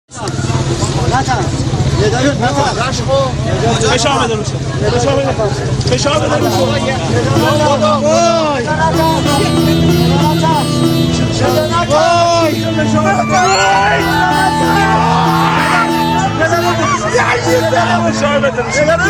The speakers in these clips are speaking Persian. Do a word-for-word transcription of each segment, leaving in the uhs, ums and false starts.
فشار بده روشو فشار بده فشار بده روشو فشار بده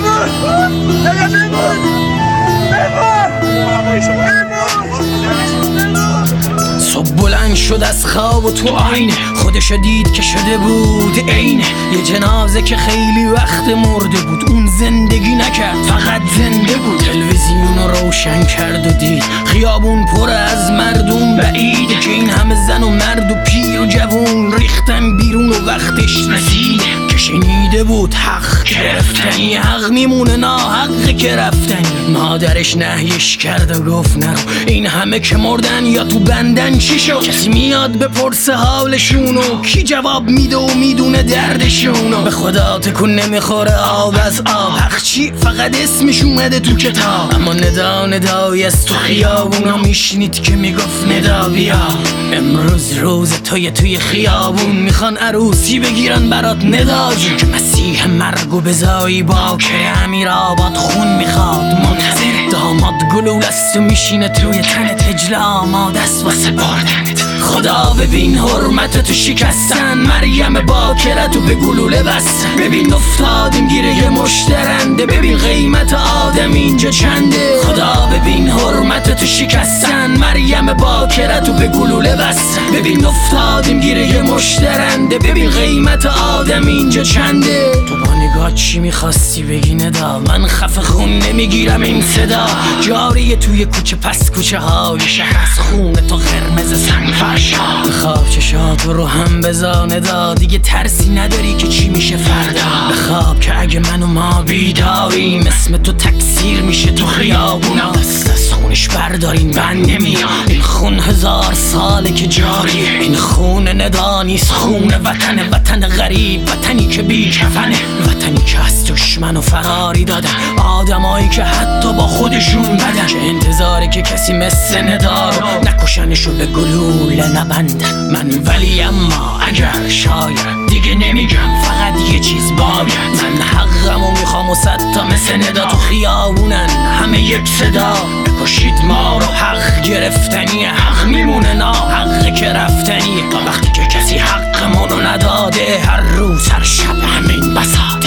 صبح بلند شد از خواب و تو آینه خودشو دید که شده بود عینه یه جنازه که خیلی وقت مرده بود. اون زندگی نکرد فقط زنده بود. تلویزیون رو روشن کرد و دید خیابون پر از مردم بعیده که این همه زن و مرد و پیر و جوون ریختن بیرون و وقتش رسیده که شنیده بود حق گرفتنی حق میمونه ناحق که رفتنی. مادرش نهیش کرد و گفت نرو این همه که مردن یا تو بندن چی شد. کسی میاد بپرسه حالشونو کی جواب میده و میدونه دردشونو. به خدا تکون نمیخوره آب از آب حق چی فقط اسمش اومده تو کتاب. اما ندا ندایی از تو خیابونا میشنید که میگفت ندا بیا امروز روز توی توی خیابون میخوان عروسی بگیرن برات ندا جون که مسیح مرگو بزایی باکر امیر آباد خون میخواد منتظر داماد گلول است و میشینه توی تنت هجل آماده است واسه بردنت. خدا ببین حرمت تو شکستن مریم باکرتو به گلوله بستن. ببین افتادیم گیر یه مشترنده ببین قیمت آدم اینجا چنده. خدا ببین حرمت تو شکستن مریم باکرتو به گلوله بستن. ببین افتادیم گیر یه مشترنده ببین قیمت آدم اینجا چنده. تو با نگاه چی میخواستی بگی ندا من خفه خون نمیگیرم این صدا. جاریه توی کوچه پس کوچه های شهر از خون تو قرمز سنگ فرشا. بخواب چشاتو رو هم بزانه دا دیگه ترسی نداری که چی میشه فردا. بخواب که اگه من و ما بیداریم اسم تو تکثیر میشه تو خیابونا. دست از خونش بردارین بند نمیام این خون هزار ساله که جاریه. این خون ندا نیست خون وطن وطن غریب وطنی که بی کفنه وطنی که از دشمن و فراری دادن آدمایی که حتی با خودشون بدن که انتظاره که کسی مثل ندا رو نکشنشو به گلوله نبندن. من ولی اما اگر شاید دیگه نمیگم فقط یه چیز باید من حقمو میخوام و صد تا مثل ندا تو خیابونن همه یک صدا. بکشید ما رو حق گرفتنی حق میمونه ناحق که رفتنی تا وقتی که کسی حقمونو نداده هر روز هر شب همین بسا.